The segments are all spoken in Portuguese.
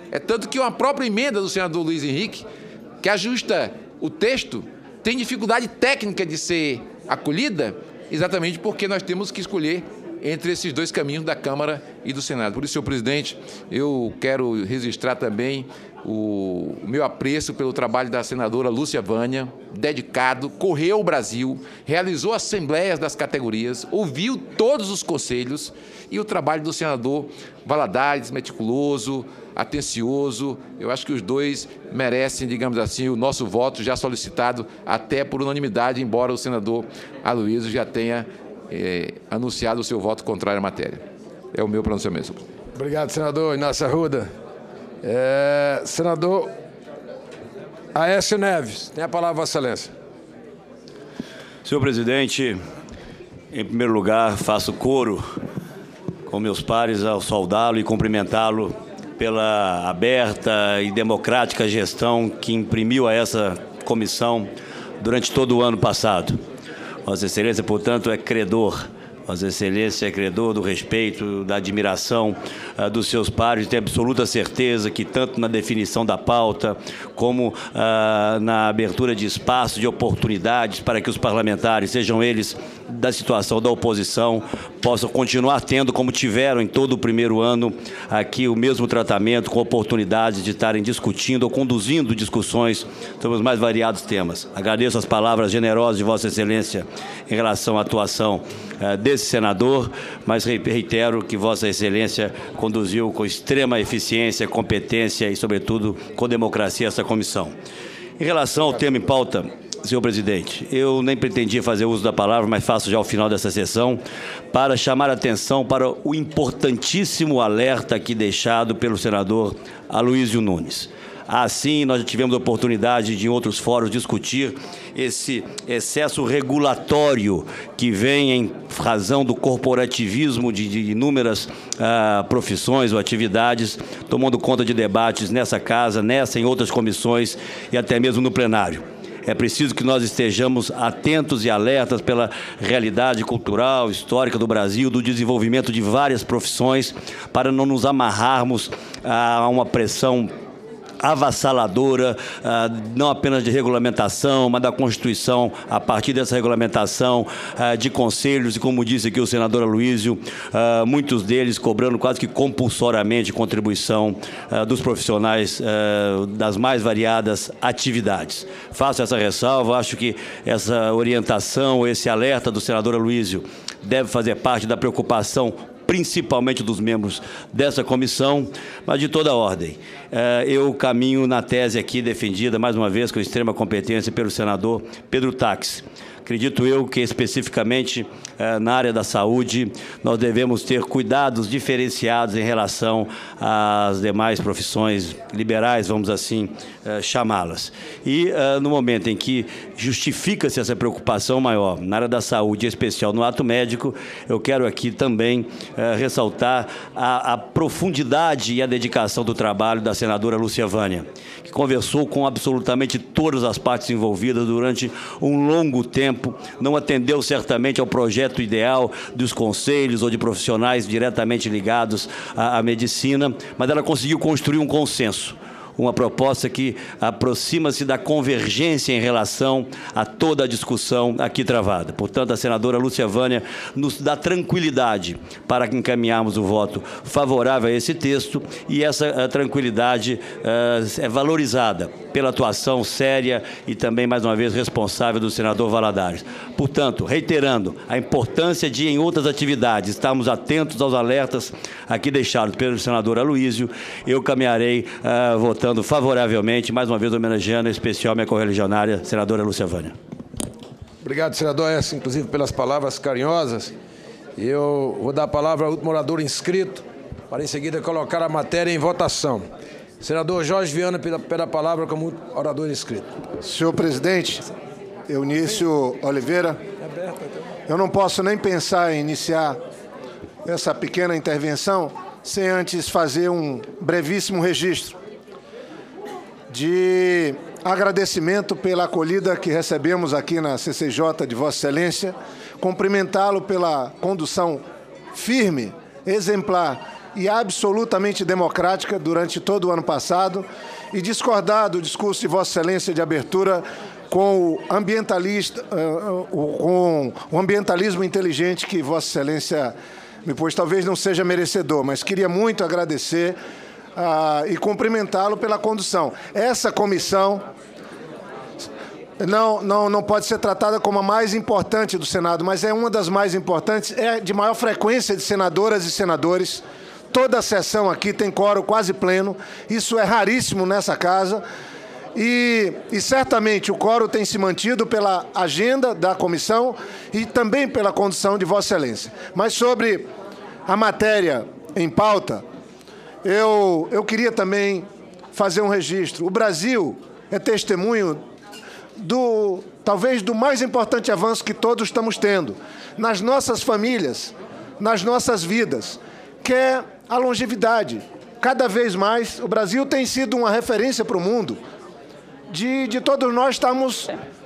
É tanto que uma própria emenda do senador Luiz Henrique, que ajusta o texto, tem dificuldade técnica de ser acolhida, exatamente porque nós temos que escolher entre esses dois caminhos da Câmara e do Senado. Por isso, senhor presidente, eu quero registrar também o meu apreço pelo trabalho da senadora Lúcia Vânia, dedicado, correu o Brasil, realizou assembleias das categorias, ouviu todos os conselhos, e o trabalho do senador Valadares, meticuloso, atencioso. Eu acho que os dois merecem, digamos assim, o nosso voto já solicitado até por unanimidade, embora o senador Aloysio já tenha anunciado o seu voto contrário à matéria. É o meu pronunciamento. Obrigado, senador Inácio Arruda. Senador Aécio Neves, tem a palavra, Vossa Excelência. Senhor presidente, em primeiro lugar, faço coro com meus pares ao saudá-lo e cumprimentá-lo pela aberta e democrática gestão que imprimiu a essa comissão durante todo o ano passado. Vossa Excelência, portanto, é credor. Vossa Excelência é credor do respeito, da admiração dos seus pares, tem absoluta certeza que tanto na definição da pauta como na abertura de espaços, de oportunidades para que os parlamentares, sejam eles da situação da oposição, possam continuar tendo, como tiveram em todo o primeiro ano, aqui o mesmo tratamento, com oportunidades de estarem discutindo ou conduzindo discussões sobre os mais variados temas. Agradeço as palavras generosas de Vossa Excelência em relação à atuação desse senador, mas reitero que Vossa Excelência conduziu com extrema eficiência, competência e, sobretudo, com democracia essa comissão. Em relação ao tema em pauta, senhor presidente, eu nem pretendia fazer uso da palavra, mas faço já ao final dessa sessão, para chamar a atenção para o importantíssimo alerta aqui deixado pelo senador Aloysio Nunes. Assim, nós já tivemos a oportunidade de, em outros fóruns, discutir esse excesso regulatório que vem em razão do corporativismo de inúmeras profissões ou atividades, tomando conta de debates nessa casa, nessa, em outras comissões e até mesmo no plenário. É preciso que nós estejamos atentos e alertas pela realidade cultural, histórica do Brasil, do desenvolvimento de várias profissões, para não nos amarrarmos a uma pressão avassaladora, não apenas de regulamentação, mas da Constituição, a partir dessa regulamentação de conselhos, e como disse aqui o senador Aloysio, muitos deles cobrando quase que compulsoriamente contribuição dos profissionais das mais variadas atividades. Faço essa ressalva, acho que essa orientação, esse alerta do senador Aloysio deve fazer parte da preocupação principalmente dos membros dessa comissão, mas de toda ordem. Eu caminho na tese aqui defendida, mais uma vez, com extrema competência pelo senador Pedro Taques. Acredito eu que, especificamente na área da saúde, nós devemos ter cuidados diferenciados em relação às demais profissões liberais, vamos assim chamá-las. E no momento em que justifica-se essa preocupação maior na área da saúde, em especial no ato médico, eu quero aqui também ressaltar a profundidade e a dedicação do trabalho da senadora Lúcia Vânia, que conversou com absolutamente todas as partes envolvidas durante um longo tempo, não atendeu certamente ao projeto ideal dos conselhos ou de profissionais diretamente ligados à medicina, mas ela conseguiu construir um consenso, uma proposta que aproxima-se da convergência em relação a toda a discussão aqui travada. Portanto, a senadora Lúcia Vânia nos dá tranquilidade para encaminharmos o voto favorável a esse texto, e essa tranquilidade é valorizada pela atuação séria e também, mais uma vez, responsável do senador Valadares. Portanto, reiterando a importância de, em outras atividades, estarmos atentos aos alertas aqui deixados pelo senador Aloysio, eu caminharei votando favoravelmente, mais uma vez homenageando em especial minha correligionária, senadora Lúcia Vânia. Obrigado, senador Aécio, inclusive pelas palavras carinhosas. Eu vou dar a palavra ao último orador inscrito, para em seguida colocar a matéria em votação. Senador Jorge Viana, pela palavra como orador inscrito. Senhor presidente, Eunício Oliveira, eu não posso nem pensar em iniciar essa pequena intervenção sem antes fazer um brevíssimo registro de agradecimento pela acolhida que recebemos aqui na CCJ de Vossa Excelência, cumprimentá-lo pela condução firme, exemplar e absolutamente democrática durante todo o ano passado e discordar do discurso de Vossa Excelência de abertura com o ambientalismo inteligente que Vossa Excelência me pôs. Talvez não seja merecedor, mas queria muito agradecer e cumprimentá-lo pela condução. Essa comissão não pode ser tratada como a mais importante do Senado, mas é uma das mais importantes, é de maior frequência de senadoras e senadores. Toda a sessão aqui tem quórum quase pleno, isso é raríssimo nessa casa, e certamente o quórum tem se mantido pela agenda da comissão e também pela condução de Vossa Excelência. Mas sobre a matéria em pauta, eu queria também fazer um registro. O Brasil é testemunho talvez do mais importante avanço que todos estamos tendo nas nossas famílias, nas nossas vidas, que é a longevidade. Cada vez mais, o Brasil tem sido uma referência para o mundo de todos nós estamos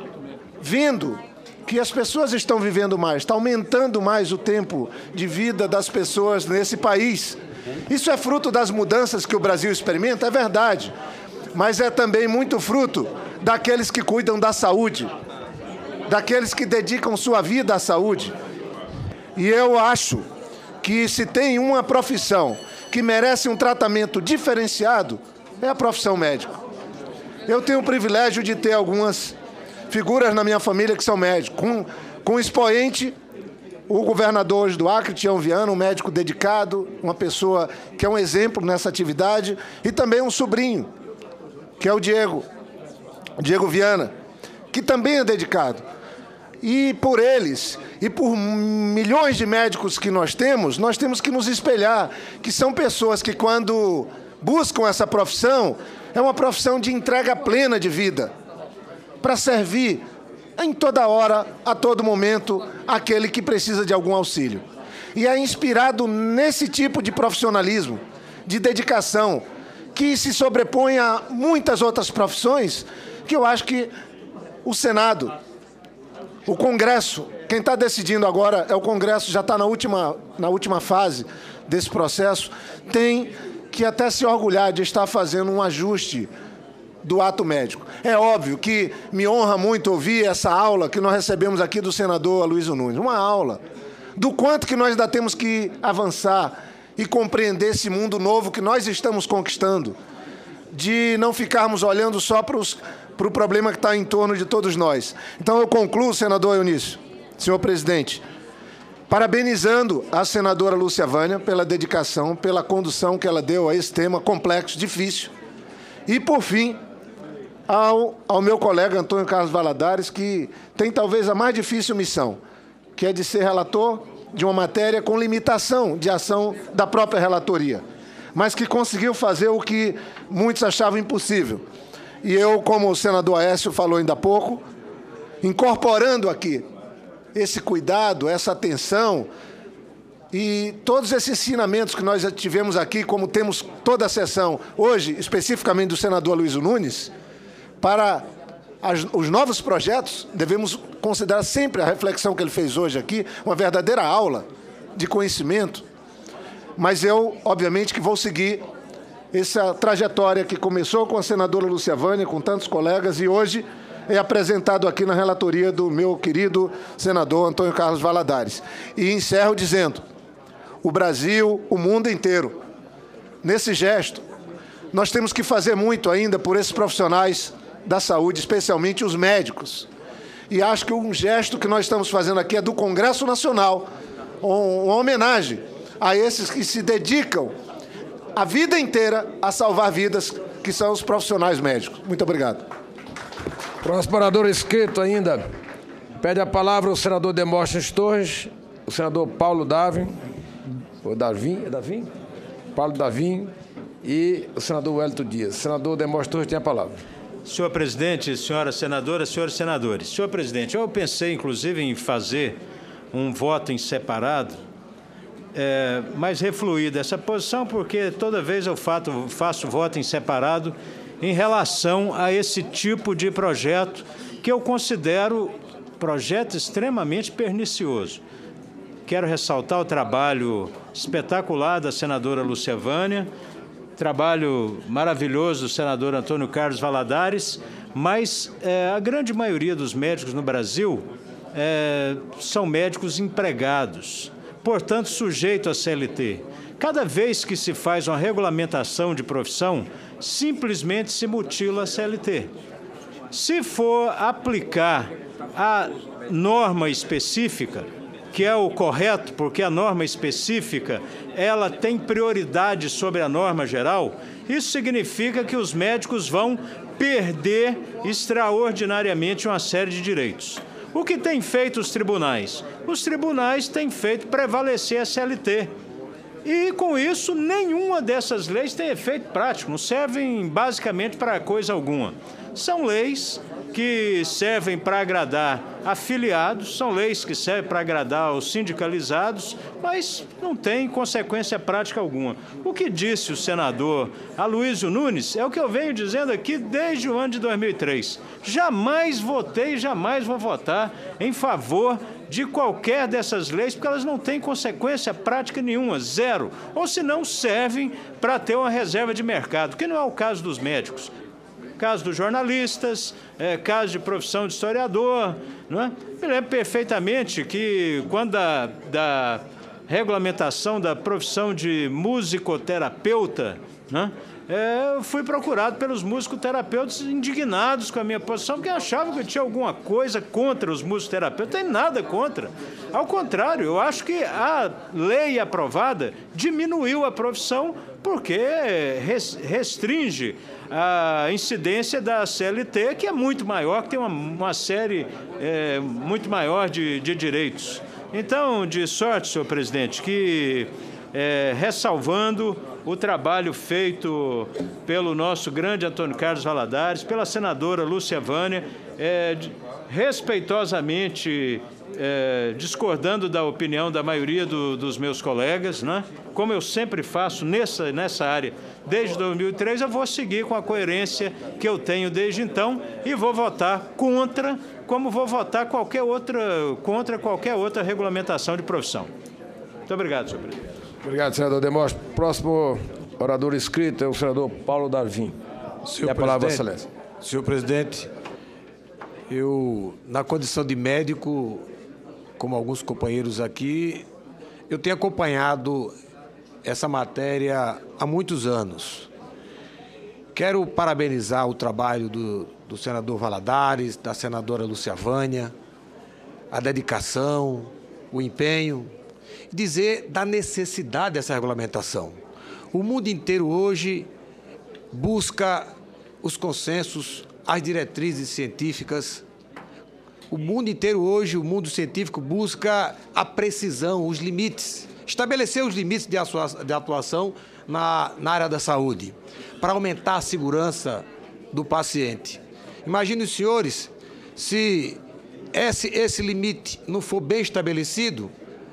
vendo que as pessoas estão vivendo mais, está aumentando mais o tempo de vida das pessoas nesse país. Isso é fruto das mudanças que o Brasil experimenta, é verdade, mas é também muito fruto daqueles que cuidam da saúde, daqueles que dedicam sua vida à saúde. E eu acho que se tem uma profissão que merece um tratamento diferenciado, é a profissão médico. Eu tenho o privilégio de ter algumas figuras na minha família que são médicos, com expoente, o governador hoje do Acre, Tião Viana, um médico dedicado, uma pessoa que é um exemplo nessa atividade, e também um sobrinho, que é o Diego Viana, que também é dedicado. E por eles, e por milhões de médicos que nós temos que nos espelhar, que são pessoas que, quando buscam essa profissão, é uma profissão de entrega plena de vida, para servir em toda hora, a todo momento, aquele que precisa de algum auxílio. E é inspirado nesse tipo de profissionalismo, de dedicação, que se sobrepõe a muitas outras profissões, que eu acho que o Senado, o Congresso, quem está decidindo agora é o Congresso, já está na última fase desse processo, tem que até se orgulhar de estar fazendo um ajuste do ato médico. É óbvio que me honra muito ouvir essa aula que nós recebemos aqui do senador Aloysio Nunes, uma aula do quanto que nós ainda temos que avançar e compreender esse mundo novo que nós estamos conquistando, de não ficarmos olhando só para o problema que está em torno de todos nós. Então, eu concluo, senador Eunício, senhor presidente, parabenizando a senadora Lúcia Vânia pela dedicação, pela condução que ela deu a esse tema complexo, difícil. E, por fim, ao meu colega Antônio Carlos Valadares, que tem talvez a mais difícil missão, que é de ser relator de uma matéria com limitação de ação da própria relatoria, mas que conseguiu fazer o que muitos achavam impossível. E eu, como o senador Aécio falou ainda há pouco, incorporando aqui esse cuidado, essa atenção e todos esses ensinamentos que nós já tivemos aqui, como temos toda a sessão, hoje, especificamente do senador Aloysio Nunes, para os novos projetos, devemos considerar sempre a reflexão que ele fez hoje aqui, uma verdadeira aula de conhecimento. Mas eu, obviamente, que vou seguir essa trajetória que começou com a senadora Lúcia Vânia, com tantos colegas, e hoje é apresentado aqui na relatoria do meu querido senador Antônio Carlos Valadares. E encerro dizendo, o Brasil, o mundo inteiro, nesse gesto, nós temos que fazer muito ainda por esses profissionais da saúde, especialmente os médicos. E acho que um gesto que nós estamos fazendo aqui é do Congresso Nacional, uma homenagem a esses que se dedicam a vida inteira a salvar vidas, que são os profissionais médicos. Muito obrigado. Próximo orador inscrito ainda, pede a palavra o senador Demóstenes Torres, o senador Paulo Davim, Paulo Davim e o senador Wellington Dias. O senador Demóstenes Torres tem a palavra. Senhor presidente, senhoras senadoras, senhores senadores. Senhor presidente, eu pensei, inclusive, em fazer um voto em separado, mas refluí dessa posição, porque toda vez eu faço voto em separado em relação a esse tipo de projeto que eu considero projeto extremamente pernicioso. quero ressaltar o trabalho espetacular da senadora Lúcia Vânia, trabalho maravilhoso do senador Antônio Carlos Valadares, mas a grande maioria dos médicos no Brasil são médicos empregados, portanto, sujeitos à CLT. Cada vez que se faz uma regulamentação de profissão, simplesmente se mutila a CLT. Se for aplicar a norma específica, que é o correto, porque a norma específica ela tem prioridade sobre a norma geral, isso significa que os médicos vão perder extraordinariamente uma série de direitos. O que têm feito os tribunais? Os tribunais têm feito prevalecer a CLT. E, com isso, nenhuma dessas leis tem efeito prático, não servem basicamente para coisa alguma. São leis que servem para agradar afiliados, são leis que servem para agradar os sindicalizados, mas não tem consequência prática alguma. O que disse o senador Aloysio Nunes é o que eu venho dizendo aqui desde o ano de 2003. Jamais votei, jamais vou votar em favor de qualquer dessas leis, porque elas não têm consequência prática nenhuma, zero. Ou se não, servem para ter uma reserva de mercado, que não é o caso dos médicos. Caso dos jornalistas, caso de profissão de historiador. Não é? Me lembro perfeitamente que, quando da regulamentação da profissão de musicoterapeuta, né, eu fui procurado pelos musicoterapeutas indignados com a minha posição, porque achavam que eu tinha alguma coisa contra os musicoterapeutas. Não tem nada contra. Ao contrário, eu acho que a lei aprovada diminuiu a profissão porque restringe a incidência da CLT, que é muito maior, que tem uma série muito maior de direitos. Então, de sorte, senhor presidente, que ressalvando o trabalho feito pelo nosso grande Antônio Carlos Valadares, pela senadora Lúcia Vânia, respeitosamente discordando da opinião da maioria dos meus colegas, né? Como eu sempre faço nessa área desde 2003, eu vou seguir com a coerência que eu tenho desde então e vou votar contra, como vou votar contra qualquer outra regulamentação de profissão. Muito obrigado, senhor presidente. Obrigado, senador Demóstenes. Próximo orador inscrito é o senador Paulo Darvim. Senhor a palavra, presidente, Vossa Excelência. senhor presidente, eu, na condição de médico, como alguns companheiros aqui, eu tenho acompanhado essa matéria há muitos anos. Quero parabenizar o trabalho do senador Valadares, da senadora Lúcia Vânia, a dedicação, o empenho, dizer da necessidade dessa regulamentação. O mundo inteiro hoje busca os consensos, as diretrizes científicas. O mundo inteiro hoje, o mundo científico, busca a precisão, os limites, estabelecer os limites de atuação na área da saúde, para aumentar a segurança do paciente. Imaginem os senhores, se esse limite não for bem estabelecido,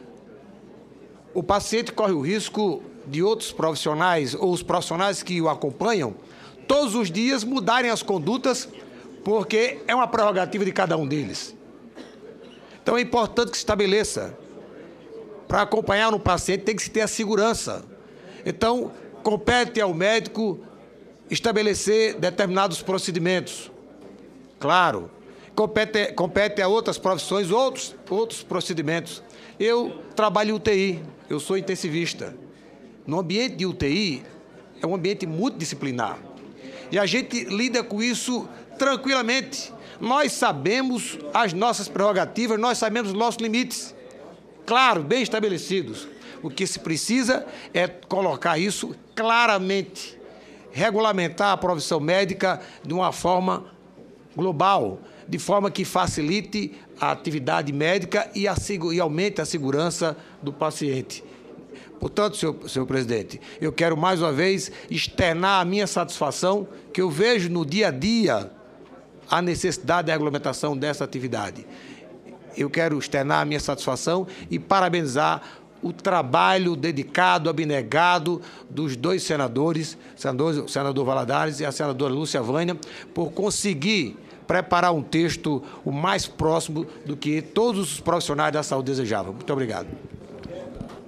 o paciente corre o risco de outros profissionais ou os profissionais que o acompanham todos os dias mudarem as condutas, porque é uma prerrogativa de cada um deles. Então é importante que se estabeleça. Para acompanhar um paciente tem que se ter a segurança. Então, compete ao médico estabelecer determinados procedimentos. Claro, compete a outras profissões outros procedimentos. Eu trabalho em UTI, eu sou intensivista. No ambiente de UTI, é um ambiente multidisciplinar. E a gente lida com isso tranquilamente. Nós sabemos as nossas prerrogativas, nós sabemos os nossos limites. Claro, bem estabelecidos. O que se precisa é colocar isso claramente, regulamentar a profissão médica de uma forma global, de forma que facilite a atividade médica e aumente a segurança do paciente. Portanto, senhor presidente, eu quero mais uma vez externar a minha satisfação, que eu vejo no dia a dia a necessidade da regulamentação dessa atividade. Eu quero externar a minha satisfação e parabenizar o trabalho dedicado, abnegado dos dois senadores, o senador Valadares e a senadora Lúcia Vânia, por conseguir preparar um texto o mais próximo do que todos os profissionais da saúde desejavam. Muito obrigado.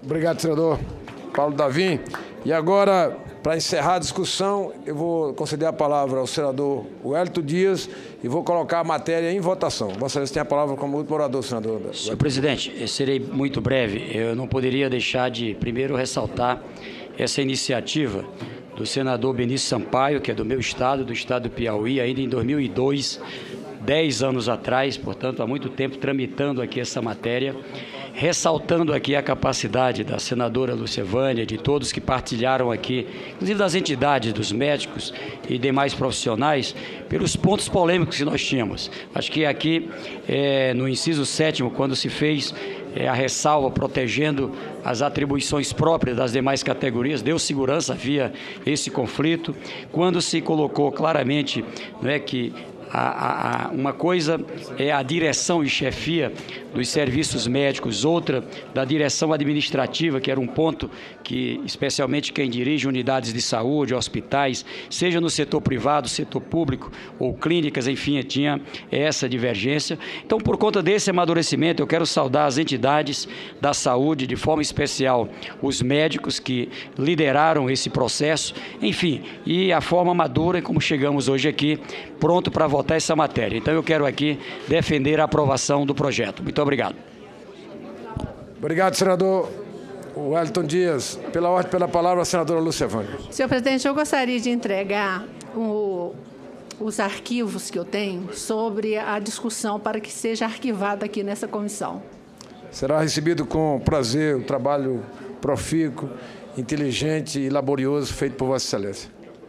Obrigado, senador Paulo Davim. E agora, para encerrar a discussão, eu vou conceder a palavra ao senador Wellington Dias e vou colocar a matéria em votação. Vossa Excelência tem a palavra como último orador, senador. Senhor presidente, eu serei muito breve. Eu não poderia deixar de, primeiro, ressaltar essa iniciativa do senador Benício Sampaio, que é do meu estado, do estado do Piauí, ainda em 2002, 10 anos atrás, portanto, há muito tempo, tramitando aqui essa matéria, ressaltando aqui a capacidade da senadora Lucevânia, de todos que partilharam aqui, inclusive das entidades, dos médicos e demais profissionais, pelos pontos polêmicos que nós tínhamos. Acho que aqui, no inciso 7º, quando se fez a ressalva protegendo as atribuições próprias das demais categorias, deu segurança via esse conflito. Quando se colocou claramente, não é, que uma coisa é a direção e chefia dos serviços médicos, outra da direção administrativa, que era um ponto que, especialmente quem dirige unidades de saúde, hospitais, seja no setor privado, setor público ou clínicas, enfim, tinha essa divergência. Então, por conta desse amadurecimento, eu quero saudar as entidades da saúde, de forma especial os médicos que lideraram esse processo, enfim, e a forma madura como chegamos hoje aqui, pronto para votar essa matéria. Então, eu quero aqui defender a aprovação do projeto. Muito obrigado. Obrigado, senador Wellington Dias. Pela ordem, pela palavra, a senadora Lucevânia. Senhor presidente, eu gostaria de entregar os arquivos que eu tenho sobre a discussão para que seja arquivada aqui nessa comissão. Será recebido com prazer o trabalho profícuo, inteligente e laborioso feito por Vossa Excelência.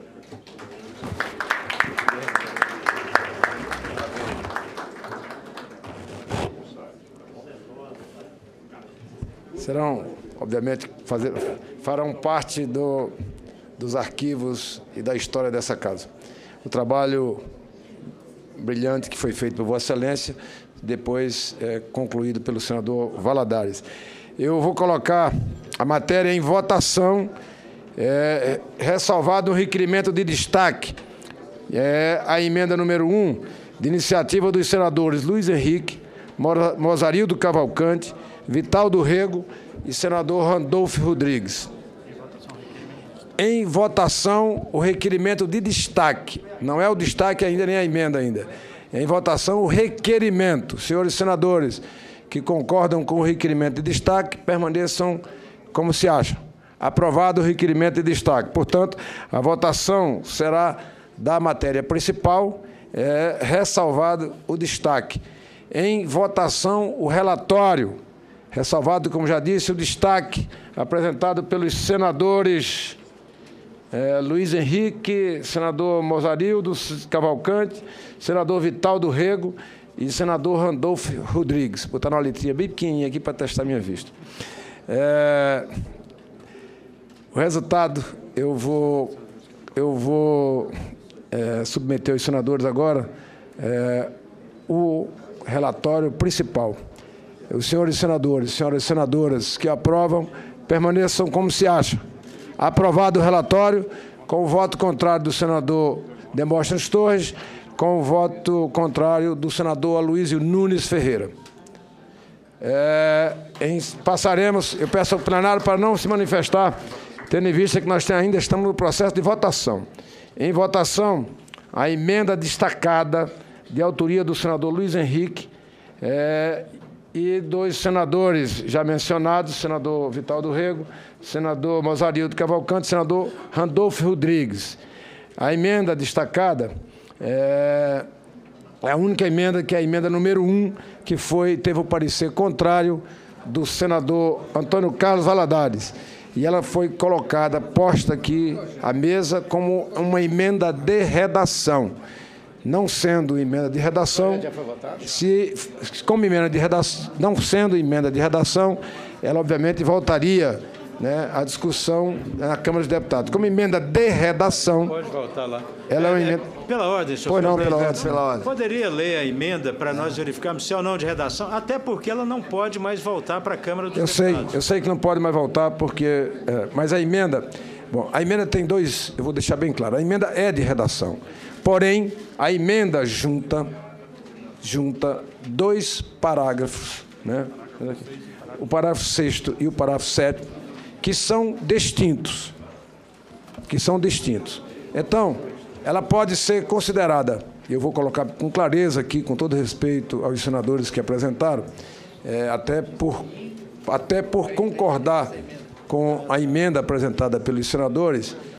Serão, obviamente, farão parte dos arquivos e da história dessa casa. O trabalho brilhante que foi feito por Vossa Excelência, depois concluído pelo senador Valadares. Eu vou colocar a matéria em votação, ressalvado um requerimento de destaque, a emenda número 1, de iniciativa dos senadores Luiz Henrique, Mozarildo Cavalcante, Vital do Rego e senador Randolfo Rodrigues. Em votação, o requerimento de destaque. Não é o destaque ainda, nem a emenda ainda. Em votação, o requerimento. Senhores senadores que concordam com o requerimento de destaque, permaneçam como se acham. Aprovado o requerimento de destaque. Portanto, a votação será da matéria principal, ressalvado o destaque. Em votação, o relatório. Ressalvado, como já disse, o destaque apresentado pelos senadores Luiz Henrique, senador Mozarildo Cavalcante, senador Vital do Rego e senador Randolfo Rodrigues. Vou botar uma letrinha bem pequenininha aqui para testar minha vista. O resultado eu vou submeter aos senadores agora o relatório principal. Os senhores senadores, senhoras senadoras que aprovam, permaneçam como se acham. Aprovado o relatório, com o voto contrário do senador Demóstenes Torres, com o voto contrário do senador Aloysio Nunes Ferreira. Passaremos, eu peço ao plenário para não se manifestar, tendo em vista que nós ainda estamos no processo de votação. Em votação, a emenda destacada de autoria do senador Luiz Henrique e dos senadores já mencionados, senador Vital do Rego, senador Mozarildo Cavalcante, senador Randolfo Rodrigues. A emenda destacada é a única emenda, que é a emenda número 1, que teve o parecer contrário do senador Antônio Carlos Valadares. E ela foi colocada, posta aqui à mesa como uma emenda de redação. Não sendo emenda de redação, como emenda de redação, não sendo emenda de redação, ela obviamente voltaria, né, à discussão na Câmara dos Deputados. Como emenda de redação, pode voltar lá. Ela é uma emenda. Pela ordem, senhor presidente. Pois não, pela ordem. Poderia ler a emenda para nós verificarmos se é ou não de redação, até porque ela não pode mais voltar para a Câmara dos Deputados. Eu sei que não pode mais voltar, porque. Mas a emenda. Bom, a emenda tem dois. Eu vou deixar bem claro. A emenda é de redação. Porém, a emenda junta 2 parágrafos, né? o parágrafo 6º e o parágrafo 7º, que são distintos. Então, ela pode ser considerada, eu vou colocar com clareza aqui, com todo respeito aos senadores que apresentaram, até por concordar com a emenda apresentada pelos senadores,